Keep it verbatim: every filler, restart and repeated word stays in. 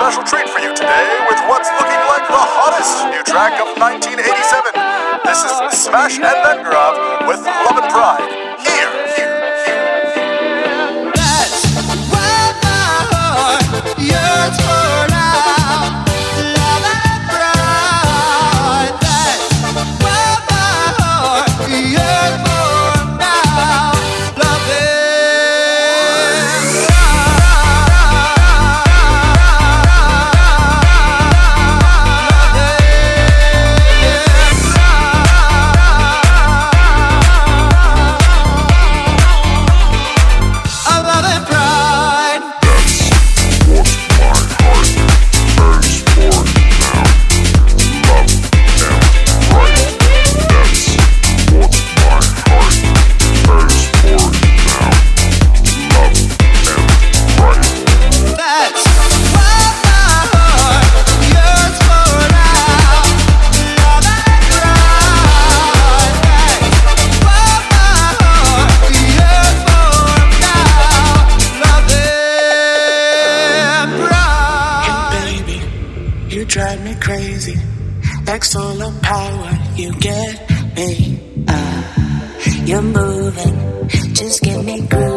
special treat for you today with what's looking like the hottest new track of nineteen eighty-seven. This is Smash and Vengrov with Love and Pride. Here, here, here. That's why my heart yearns for now. Love and pride. That's why my heart yearns for now. Love and pride. Drive me crazy, like solar power. You get me. Uh, you're moving, just get me grooving.